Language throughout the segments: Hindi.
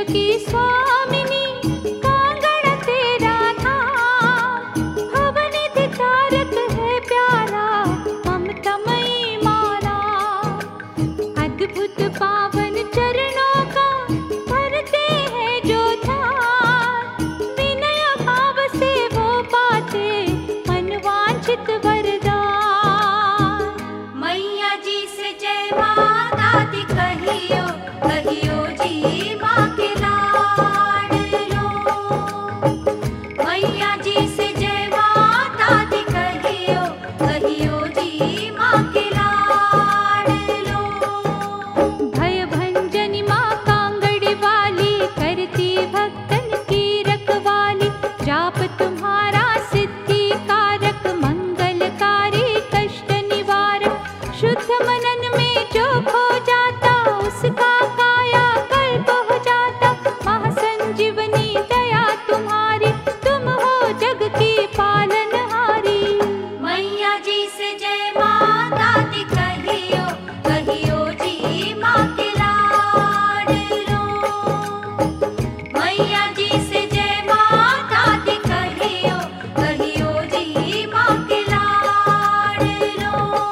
की स्वामिनी कांगड़ तेरा धाम, भवनिधि तारक है प्यारा ममतामयी मारा। अद्भुत पावन चरणों का भरते हैं जो ध्यान, विनय भाव से वो पाते मनवांछित वरदान। मैया जी से जय माता दी कहियो, कहियो जी माँ के लाड लो। मैया जी से जय माता दी कहियो, कहियो जी माँ के लाड लो। भय भंजनी माँ कांगड़ी वाली, करती भक्तन की रखवाली। जाप तुम्हारा सिद्धि कारक, मंगलकारी कष्ट निवारक। शुद्ध मनन में जो खो जाता, उसका काया कल्प हो जाता। महासंजीवनी दया तुम्हारी, तुम हो जग की पालनहारी। मैया जी से जय माता दी कहियो, कहियो जी माँ के लाड लो। मैया जी से जय माता दी कहियो, कहियो जी माँ के लाड लो।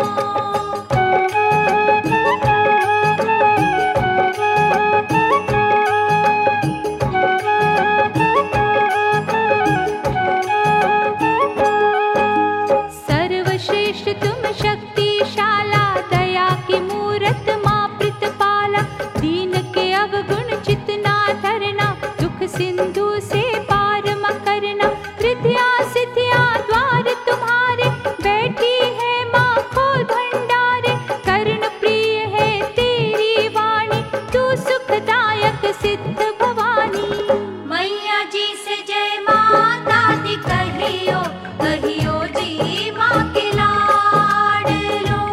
सर्वश्रेष्ठ तुम शक्तिशाला, दया की मूरत माँ प्रतिपाला। दीन के अवगुण चितना धरना, दुख सिंधु से पार म करना। रिद्धियाँ सिद्धियाँ द्वार तुम्हारे, बैठी है माँ खोल भंडारे। कर्ण प्रिय है तेरी वाणी, तू सुखदायक सिद्ध भवानी। मैया जी से जय माता दी कहियो, कहियो जी माँ के लाड लो।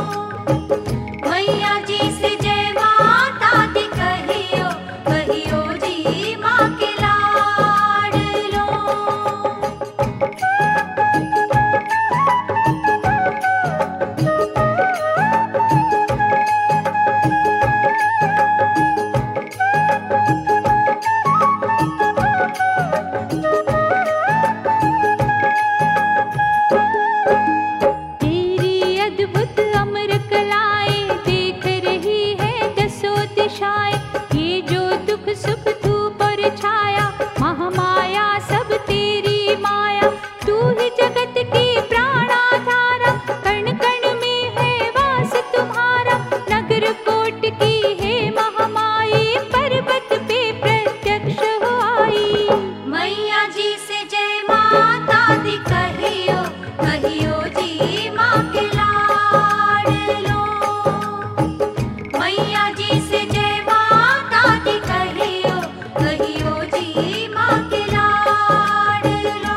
मैया जी से जय माता दी कहियो, कहियो जी माँ के लाड लो। तेरी अद्भुत अमर कलाएं देख रही है दसों दिशाएं। ये जो दुख सुख धूप और छाया, महामाया सब तेरी माया। तू ही जगत की प्राणाधारा, कण कण में है वास तुम्हारा। नगर कोट की है महामाई, पर्वत पे प्रत्यक्ष हो आई। मैया जी से जय माता दी कहियो, कहियो जी माँ के लाड लो। मैया जी से जय माता दी कहियो, कहियो जी माँ के लाड लो।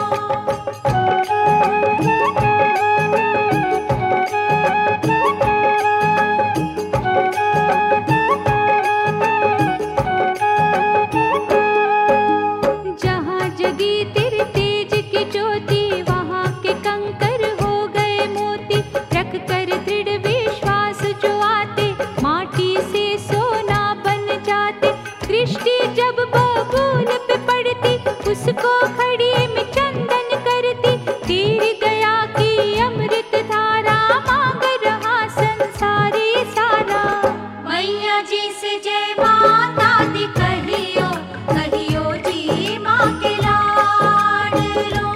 जहाँ जगी तेरे तेज की ज्योति, वहाँ के कंकर हो गए मोती। रख कर दृढ़ विश्वास जो आते, माटी से सोना बन जाते। दृष्टि जब बबूल पे पड़ती, उसको खड़ी में चंदन करती। तेरी दया की अमृत धारा, मांग रहा संसारी सारा। मैया जी से जय माता दी कहियो, कहियो जी माँ के लाड लो।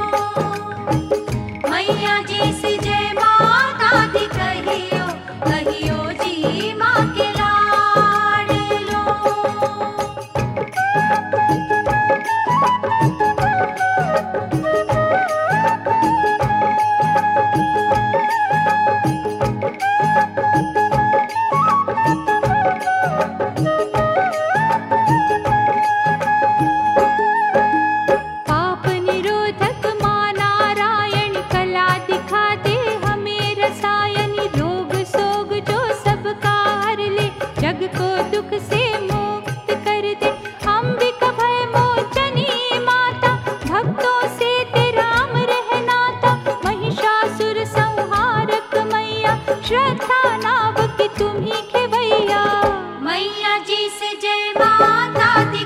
मैया जी से जय माता दी कहियो, कहियो जी माँ के लाड लो। पाप निरोधक माँ नारायण, कला दिखा दे हमें रसायन। रोग सोग जो सबका हर ले, जग को दुख से मुक्त कर दे। अंबिका भय मोचनी माता, भक्तों से तेरा अमर है नाता। महिषासुर संहारक मैया, श्रद्धा नाव की तुम ही खेवैया। मैया जी से जय माता दी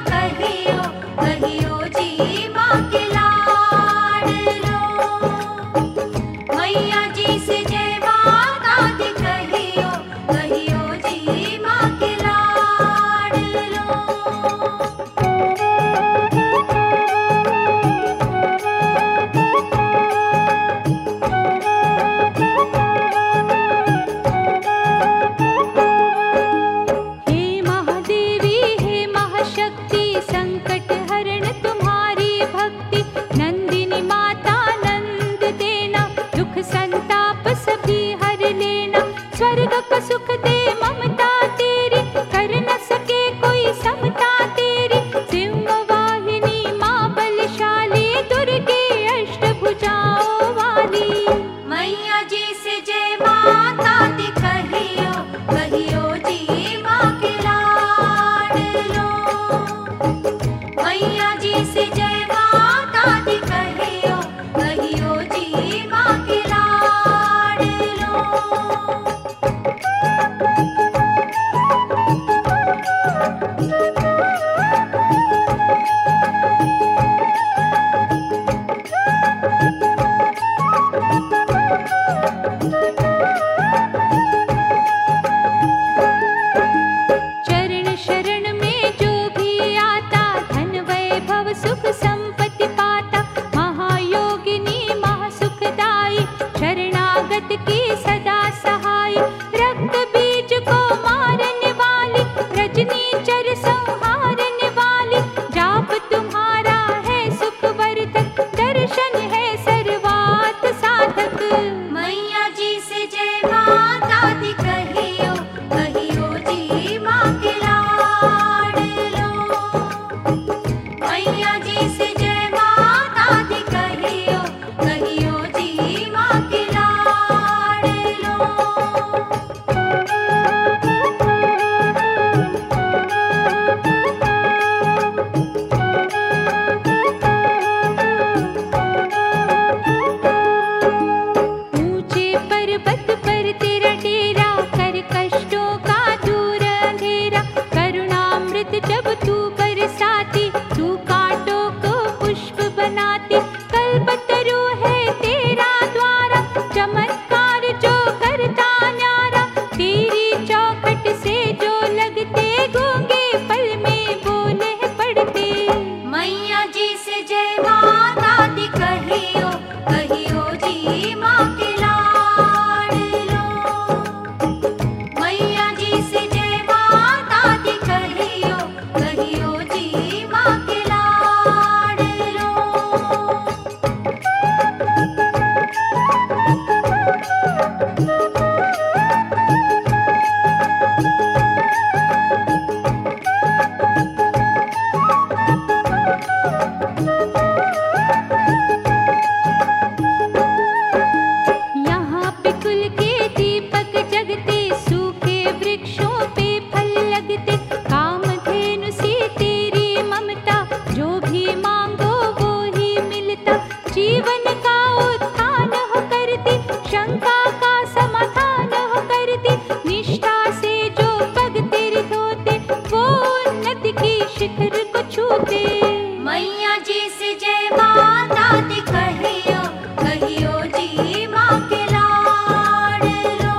छूते। मैया जी से जय माता दी कहियो, कहियो जी माँ के लाड लो।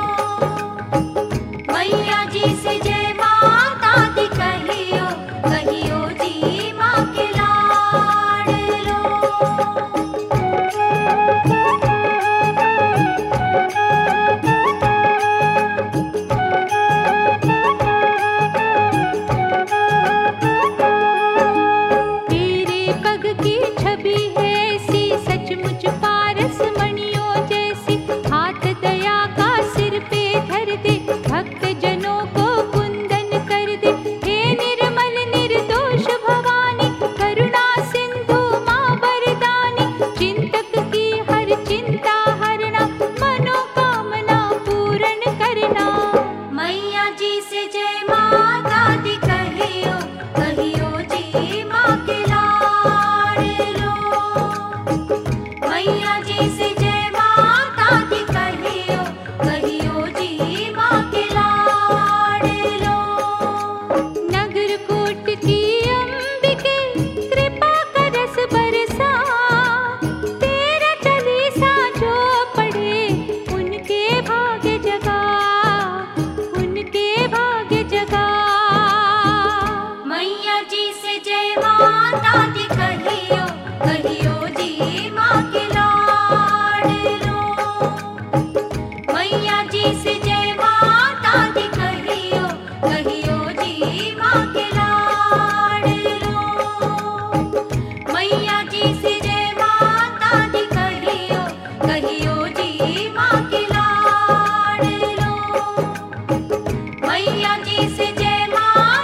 मैया जी से जय माता दी कहियो, कहियो जी माँ के लाड लो। तेरे पग की छवि है ऐसी, सचमुच पारस मणियों जैसी। हाथ दया का सिर पे धर दे, भक्त जनों को कुंदन कर दे। हे निर्मल निर्दोष भवानी, करुणा सिंधु माँ वरदानी। चिंतक की हर चिंता हरना, मनोकामना पूर्ण करना। मैया जी से जय माता दी कहियो, कहियो जी माँ के लाड लो। मैया जी से जय माता दी कहियो, कहियो जी माँ के लाड लो। नगर कोट की अंबिके, कृपा का रस बरसा। तेरा चालीसा जो पढ़े, उनके भाग्य जगा, उनके भाग्य जगा। मैया जी से जय माता दी कहियो, कहियो जी माँ के लाड लो। मैया जी से जय माता दी कहियो, कहियो जी माँ के लाड लो। मैया जी से जय माता दी कहियो, कहियो जी माँ के लाड लो। मैया जी से जय माँ